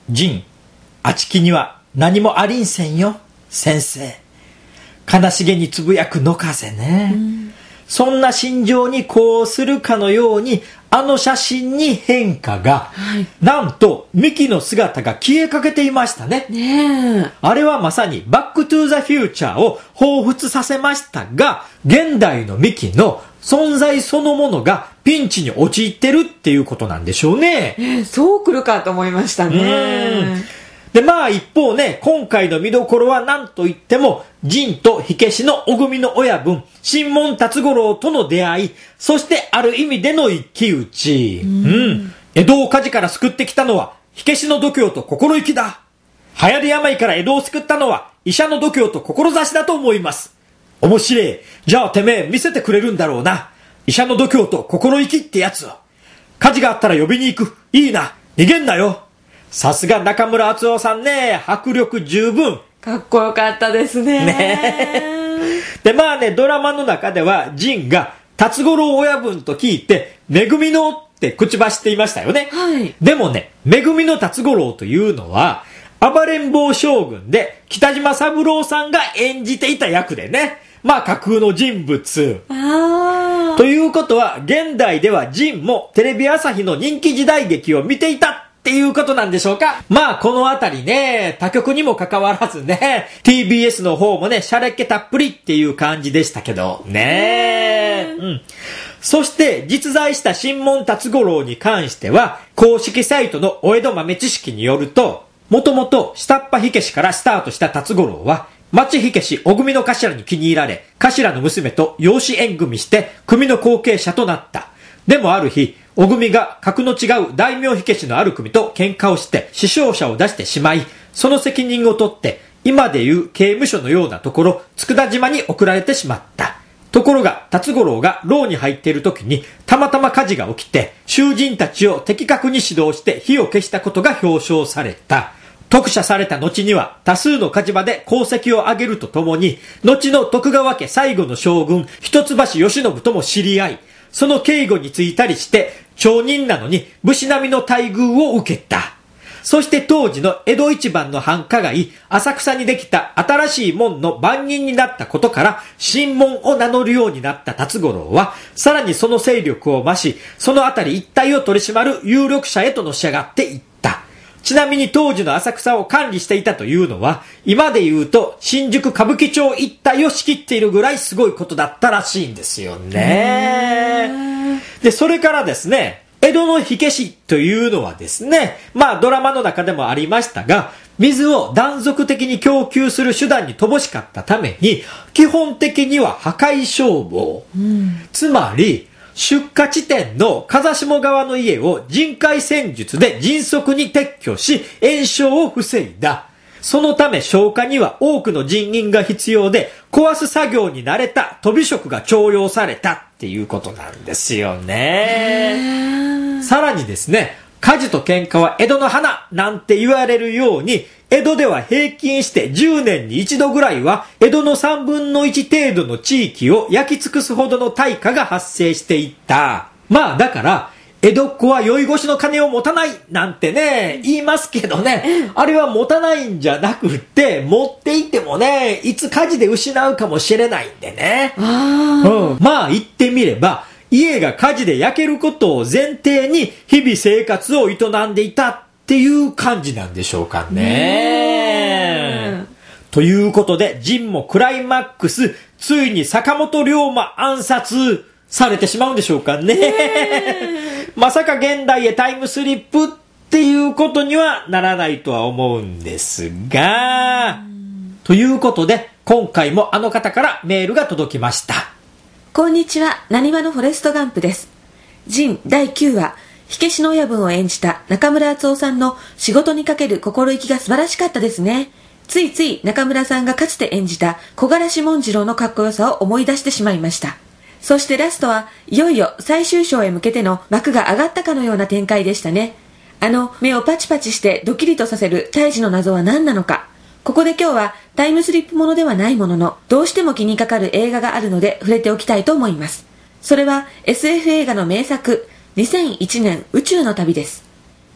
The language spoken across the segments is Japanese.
仁、あちきには何もありんせんよ、先生。悲しげにつぶやく野風ね。そんな心情にこうするかのように、あの写真に変化が、なんとミキの姿が消えかけていましたね。あれはまさにバックトゥーザフューチャーを彷彿させましたが、現代のミキの存在そのものがピンチに陥ってるっていうことなんでしょうね。 そう来るかと思いましたね。 で、まあ一方ね、今回の見どころは何と言っても、仁と火消しのお組の親分、新門辰五郎との出会い、そしてある意味での一騎打ち。江戸を火事から救ってきたのは、火消しの度胸と心意気だ。流行り病から江戸を救ったのは、医者の度胸と志だと思います。面白い。じゃあてめえ見せてくれるんだろうな。医者の度胸と心意気ってやつを。火事があったら呼びに行く。いいな。逃げんなよ。さすが中村敦夫さんね、迫力十分。 かっこよかったですね。 で、まあね、ドラマの中では、仁が辰五郎親分と聞いて、めぐみのって口走っていましたよね。でもね、めぐみの辰五郎というのは、暴れん坊将軍で、北島三郎さんが演じていた役でね、まあ架空の人物。ということは、現代では仁もテレビ朝日の人気時代劇を見ていた。っていうことなんでしょうか。まあこのあたりね、他局にもかかわらずね、TBS の方もね、シャレっ気たっぷりっていう感じでしたけどね。そして実在した新門辰五郎に関しては、公式サイトのお江戸豆知識によると、もともと下っ端火消しからスタートした辰五郎は、町火消しお組の頭に気に入られ、頭の娘と養子縁組して組の後継者となった。でもある日、お組が格の違う大名火消しのある組と喧嘩をして死傷者を出してしまい、その責任を取って今でいう刑務所のようなところ、佃島に送られてしまった。ところが辰五郎が牢に入っている時にたまたま火事が起きて、囚人たちを的確に指導して火を消したことが表彰された。特赦された後には多数の火事場で功績を上げるとともに、後の徳川家最後の将軍一橋慶喜とも知り合い、その警護についたりして、町人なのに武士並みの待遇を受けた。そして当時の江戸一番の繁華街、浅草にできた新しい門の番人になったことから、新門を名乗るようになった辰五郎は、さらにその勢力を増し、そのあたり一帯を取り締まる有力者へとのし上がっていった。ちなみに当時の浅草を管理していたというのは、今で言うと新宿歌舞伎町一帯を仕切っているぐらいすごいことだったらしいんですよね。で、それからですね、江戸の火消しというのはですね、まあドラマの中でもありましたが、水を断続的に供給する手段に乏しかったために、基本的には破壊消防。つまり、出火地点の風下側の家を人海戦術で迅速に撤去し、延焼を防いだ。そのため消火には多くの人員が必要で、壊す作業に慣れた飛び職が重用されたっていうことなんですよね。さらにですね、火事と喧嘩は江戸の花なんて言われるように、江戸では平均して10年に一度ぐらいは江戸の3分の1程度の地域を焼き尽くすほどの大火が発生していった。まあだから、江戸っ子は酔い越しの金を持たないなんてね、言いますけどね、あれは持たないんじゃなくって、持っていてもね、いつ火事で失うかもしれないんでね。まあ言ってみれば、家が火事で焼けることを前提に日々生活を営んでいたっていう感じなんでしょうかね。ということで、仁もクライマックス、ついに坂本龍馬暗殺されてしまうんでしょうかね。まさか現代へタイムスリップっていうことにはならないとは思うんですが、ということで、今回もあの方からメールが届きました。 こんにちは、なにわのフォレストガンプです。仁第9話、火消しの親分を演じた中村敦夫さんの仕事にかける心意気が素晴らしかったですね。ついつい中村さんがかつて演じた小柄志文次郎のかっこよさを思い出してしまいました。そしてラストはいよいよ最終章へ向けての幕が上がったかのような展開でしたね。目をパチパチしてドキリとさせる胎児の謎は何なのか。ここで今日はタイムスリップものではないものの、どうしても気にかかる映画があるので触れておきたいと思います。それは SF 映画の名作、2001年宇宙の旅です。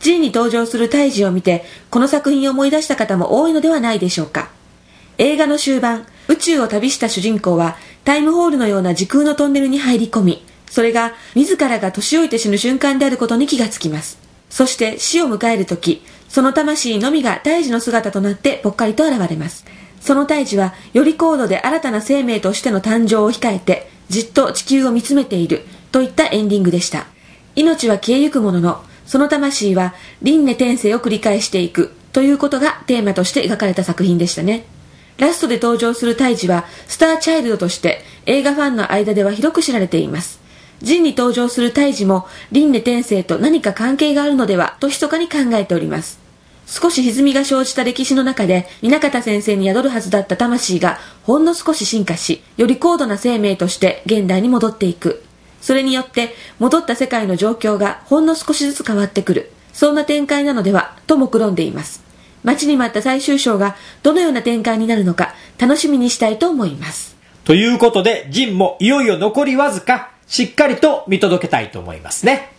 ジンに登場する胎児を見て、この作品を思い出した方も多いのではないでしょうか。映画の終盤、宇宙を旅した主人公は、タイムホールのような時空のトンネルに入り込み、それが自らが年老いて死ぬ瞬間であることに気がつきます。そして死を迎えるとき、その魂のみが胎児の姿となってぽっかりと現れます。その胎児は、より高度で新たな生命としての誕生を控えて、じっと地球を見つめている、といったエンディングでした。命は消えゆくものの、その魂は輪廻転生を繰り返していく、ということがテーマとして描かれた作品でしたね。ラストで登場する胎児は、スターチャイルドとして映画ファンの間では広く知られています。ジンに登場する胎児も輪廻転生と何か関係があるのではと密かに考えております。少し歪みが生じた歴史の中で、南方先生に宿るはずだった魂がほんの少し進化し、より高度な生命として現代に戻っていく。それによって戻った世界の状況がほんの少しずつ変わってくる。そんな展開なのではと目論んでいます。待ちに待った最終章がどのような展開になるのか楽しみにしたいと思います。 ということで、ジンもいよいよ残りわずか、しっかりと見届けたいと思いますね。